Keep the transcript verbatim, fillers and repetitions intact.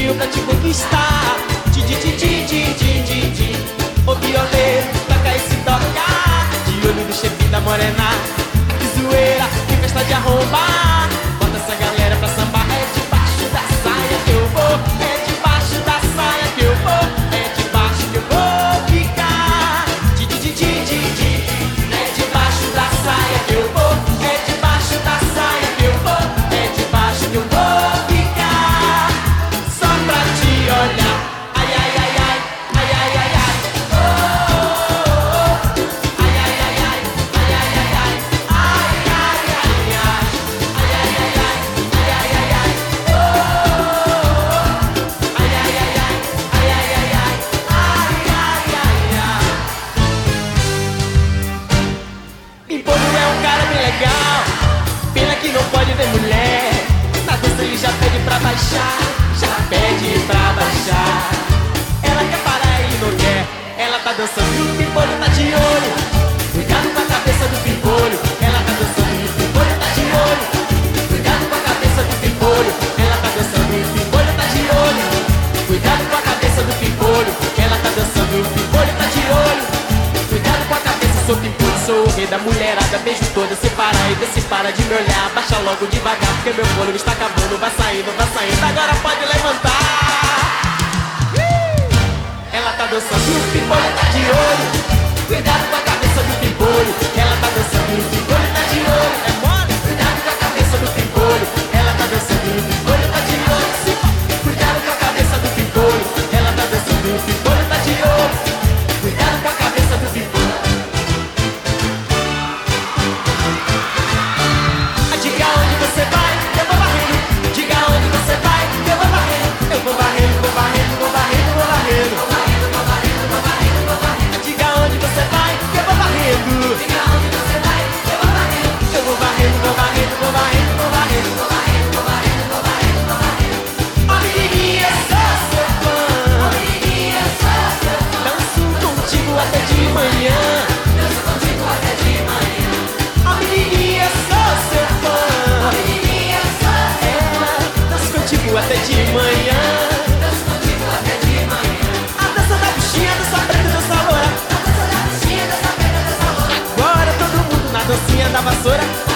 jeitinho pra te conquistar. Ti, ti, ti, ti, ti, ti, ti, ti. Ô violeiro, toca esse toca. De olho no chefe da morena. Que zoeira, que festa de arrombar. Bota essa galera pra sambar. É debaixo da saia que eu vou. É debaixo da saia que eu vou. É debaixo que eu vou ficar. Ti, ti, ti, ti, ti, ti. É debaixo da saia que eu vou. É debaixo da saia que eu vou. É debaixo que eu vou ficar. Só pra te olhar. Ai, ai, ai, ai. Ai, ai, ai, ai. Oh, oh, oh, oh. Ai, ai, ai, ai. Ai, ai, ai, ai. Ai, ai, ai, ai. Ai, ai, ai, ai. Ai, ai, ai, ai. Oh, oh, oh. Ai, ai, ai, ai. Ai, ai, ai, ai. Ai, ai, ai, ai. Pimpolho é um cara bem legal. Pena que não pode ver mulher. Na dança ele já pede pra baixar. Já pede pra baixar. Ela quer parar, ele não quer. Ela tá dançando e o pimpolho tá de olho. Cuidado com a cabeça do pimpolho. Ela tá dançando e o pimpolho tá de olho. Cuidado com a cabeça do pimpolho. Ela tá dançando e o pimpolho tá de olho. Cuidado com a cabeça do pimpolho. Ela tá dançando e o pimpolho tá de olho. Cuidado com a cabeça, sou pimpolho, sou o rei da mulherada. Beijo toda, se para e se para de me olhar. Baixa logo devagar, porque meu fôlego está acabando. Vai saindo, vai saindo, agora pode levantar. Ela tá dançando e o pimpolho tá de olho. Cuidado com a cabeça do pimpolho. Ela tá dançando e o pimpolho tá de olho. É mole? Cuidado com a cabeça do pimpolho. Ela tá dançando e o pimpolho tá de olho. Se... Cuidado com a cabeça do pimpolho. Ela tá dançando e o pimpolho tá de olho. Cuidado com a cabeça do pimpolho. Ah, diga onde você vai, eu vou varrendo. Diga onde você vai, eu vou varrendo. Eu vou varrendo, vou varrendo, vou varrendo, vou varrendo. Vou varrendo, vou varrendo, vou varrendo, vou varrendo. Ah, diga onde você vai, eu vou varrendo. Diga onde você vai, eu vou varrendo. Eu vou varrendo, vou varrendo, vou varrendo, vou varrendo. Vou varrendo, vou varrendo, vou varrendo, vou varrendo. Ó menininha, sou seu fã. Ó menininha, sou seu fã. Danço contigo até de manhã. Danço contigo até de manhã. Ó menininha, sou seu fã. Ó menininha, sou seu fã. Danço contigo até de manhã. Danço contigo até de manhã. A dança da bichinha, dança preta, dança loura. A dança da bichinha, dança preta, dança loura. Agora todo mundo na dancinha da vassoura.